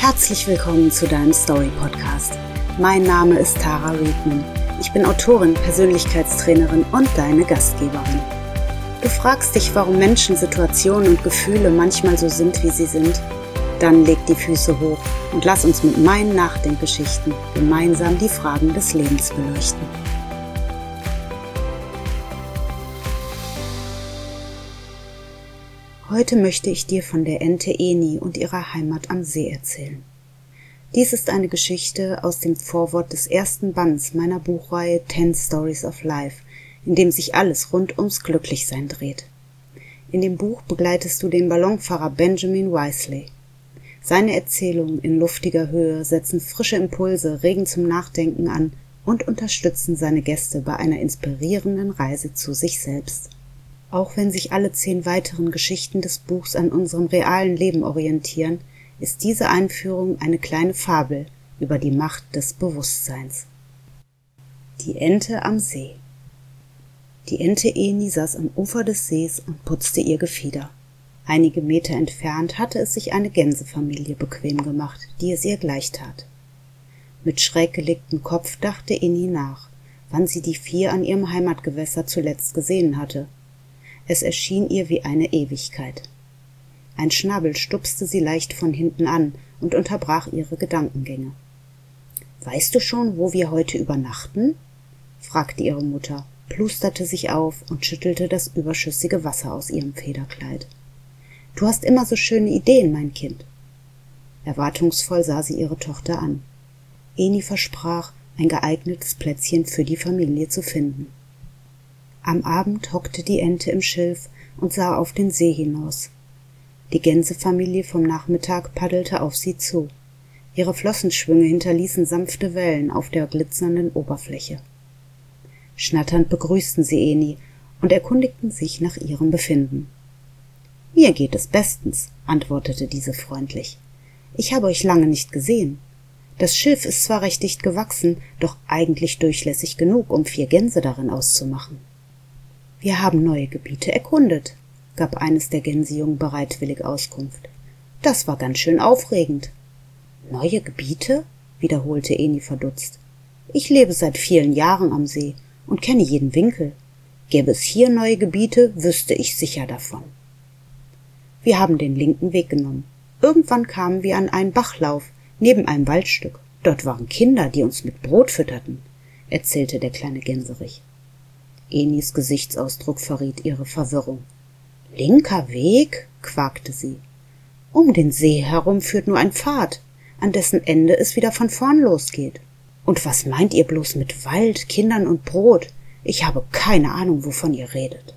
Herzlich willkommen zu deinem Story-Podcast. Mein Name ist Tara Riedman. Ich bin Autorin, Persönlichkeitstrainerin und deine Gastgeberin. Du fragst dich, warum Menschen, Situationen und Gefühle manchmal so sind, wie sie sind? Dann leg die Füße hoch und lass uns mit meinen Nachdenkgeschichten gemeinsam die Fragen des Lebens beleuchten. Heute möchte ich dir von der Ente Eni und ihrer Heimat am See erzählen. Dies ist eine Geschichte aus dem Vorwort des ersten Bands meiner Buchreihe 10 Stories of Life, in dem sich alles rund ums Glücklichsein dreht. In dem Buch begleitest du den Ballonfahrer Benjamin Wisely. Seine Erzählungen in luftiger Höhe setzen frische Impulse, regen zum Nachdenken an und unterstützen seine Gäste bei einer inspirierenden Reise zu sich selbst. Auch wenn sich alle 10 weiteren Geschichten des Buchs an unserem realen Leben orientieren, ist diese Einführung eine kleine Fabel über die Macht des Bewusstseins. Die Ente am See. Die Ente Eni saß am Ufer des Sees und putzte ihr Gefieder. Einige Meter entfernt hatte es sich eine Gänsefamilie bequem gemacht, die es ihr gleichtat. Mit schräg gelegtem Kopf dachte Eni nach, wann sie die 4 an ihrem Heimatgewässer zuletzt gesehen hatte. Es erschien ihr wie eine Ewigkeit. Ein Schnabel stupste sie leicht von hinten an und unterbrach ihre Gedankengänge. »Weißt du schon, wo wir heute übernachten?« fragte ihre Mutter, plusterte sich auf und schüttelte das überschüssige Wasser aus ihrem Federkleid. »Du hast immer so schöne Ideen, mein Kind.« Erwartungsvoll sah sie ihre Tochter an. Eni versprach, ein geeignetes Plätzchen für die Familie zu finden. Am Abend hockte die Ente im Schilf und sah auf den See hinaus. Die Gänsefamilie vom Nachmittag paddelte auf sie zu. Ihre Flossenschwünge hinterließen sanfte Wellen auf der glitzernden Oberfläche. Schnatternd begrüßten sie Eni und erkundigten sich nach ihrem Befinden. »Mir geht es bestens«, antwortete diese freundlich. »Ich habe euch lange nicht gesehen. Das Schilf ist zwar recht dicht gewachsen, doch eigentlich durchlässig genug, um 4 Gänse darin auszumachen.« »Wir haben neue Gebiete erkundet«, gab eines der Gänsejungen bereitwillig Auskunft. »Das war ganz schön aufregend.« »Neue Gebiete?« wiederholte Eni verdutzt. »Ich lebe seit vielen Jahren am See und kenne jeden Winkel. Gäbe es hier neue Gebiete, wüsste ich sicher davon.« »Wir haben den linken Weg genommen. Irgendwann kamen wir an einen Bachlauf, neben einem Waldstück. Dort waren Kinder, die uns mit Brot fütterten«, erzählte der kleine Gänserich. Enis Gesichtsausdruck verriet ihre Verwirrung. »Linker Weg?« quakte sie. »Um den See herum führt nur ein Pfad, an dessen Ende es wieder von vorn losgeht. Und was meint ihr bloß mit Wald, Kindern und Brot? Ich habe keine Ahnung, wovon ihr redet.«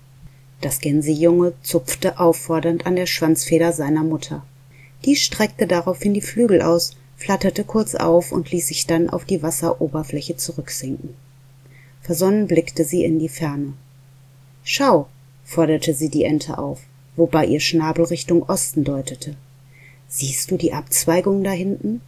Das Gänsejunge zupfte auffordernd an der Schwanzfeder seiner Mutter. Die streckte daraufhin die Flügel aus, flatterte kurz auf und ließ sich dann auf die Wasseroberfläche zurücksinken. Versonnen blickte sie in die Ferne. »Schau«, forderte sie die Ente auf, wobei ihr Schnabel Richtung Osten deutete. »Siehst du die Abzweigung da hinten?«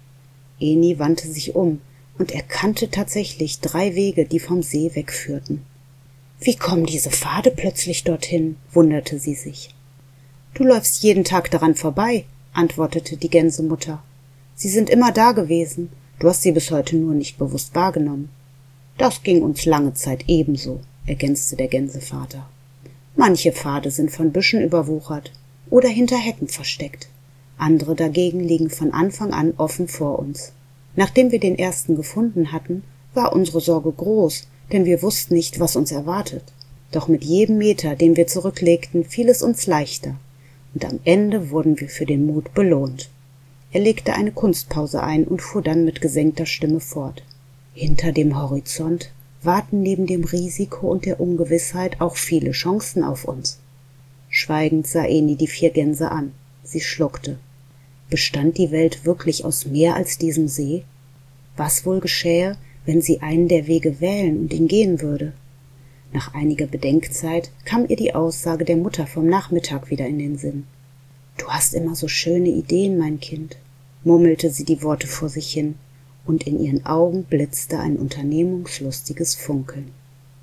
Eni wandte sich um und erkannte tatsächlich 3 Wege, die vom See wegführten. »Wie kommen diese Pfade plötzlich dorthin?« wunderte sie sich. »Du läufst jeden Tag daran vorbei«, antwortete die Gänsemutter. »Sie sind immer da gewesen, du hast sie bis heute nur nicht bewusst wahrgenommen.« »Das ging uns lange Zeit ebenso«, ergänzte der Gänsevater. »Manche Pfade sind von Büschen überwuchert oder hinter Hecken versteckt. Andere dagegen liegen von Anfang an offen vor uns. Nachdem wir den ersten gefunden hatten, war unsere Sorge groß, denn wir wussten nicht, was uns erwartet. Doch mit jedem Meter, den wir zurücklegten, fiel es uns leichter, und am Ende wurden wir für den Mut belohnt.« Er legte eine Kunstpause ein und fuhr dann mit gesenkter Stimme fort. »Hinter dem Horizont warten neben dem Risiko und der Ungewissheit auch viele Chancen auf uns.« Schweigend sah Eni die 4 Gänse an. Sie schluckte. Bestand die Welt wirklich aus mehr als diesem See? Was wohl geschähe, wenn sie einen der Wege wählen und ihn gehen würde? Nach einiger Bedenkzeit kam ihr die Aussage der Mutter vom Nachmittag wieder in den Sinn. »Du hast immer so schöne Ideen, mein Kind«, murmelte sie die Worte vor sich hin, und in ihren Augen blitzte ein unternehmungslustiges Funkeln.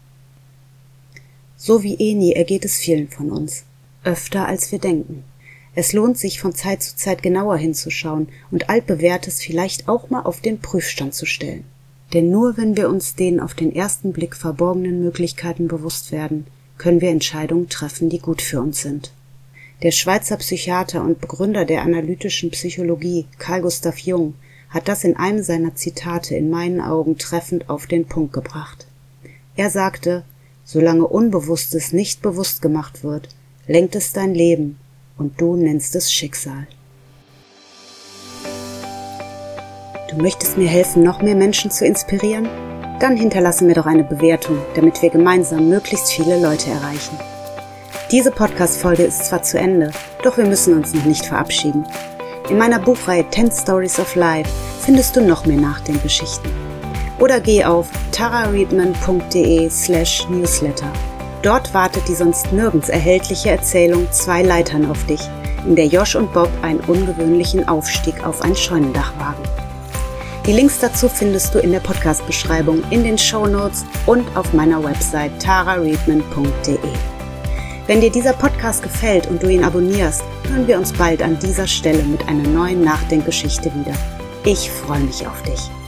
So wie Eni ergeht es vielen von uns, öfter als wir denken. Es lohnt sich, von Zeit zu Zeit genauer hinzuschauen und altbewährtes vielleicht auch mal auf den Prüfstand zu stellen. Denn nur wenn wir uns den auf den ersten Blick verborgenen Möglichkeiten bewusst werden, können wir Entscheidungen treffen, die gut für uns sind. Der Schweizer Psychiater und Begründer der analytischen Psychologie, Carl Gustav Jung, hat das in einem seiner Zitate in meinen Augen treffend auf den Punkt gebracht. Er sagte: Solange Unbewusstes nicht bewusst gemacht wird, lenkt es dein Leben und du nennst es Schicksal. Du möchtest mir helfen, noch mehr Menschen zu inspirieren? Dann hinterlasse mir doch eine Bewertung, damit wir gemeinsam möglichst viele Leute erreichen. Diese Podcast-Folge ist zwar zu Ende, doch wir müssen uns noch nicht verabschieden. In meiner Buchreihe 10 Stories of Life findest du noch mehr Nachdenkgeschichten. Oder geh auf tarareadman.de/newsletter. Dort wartet die sonst nirgends erhältliche Erzählung 2 Leitern auf dich, in der Josh und Bob einen ungewöhnlichen Aufstieg auf ein Scheunendach wagen. Die Links dazu findest du in der Podcast-Beschreibung, in den Shownotes und auf meiner Website tarareadman.de. Wenn dir dieser Podcast gefällt und du ihn abonnierst, hören wir uns bald an dieser Stelle mit einer neuen Nachdenkgeschichte wieder. Ich freue mich auf dich.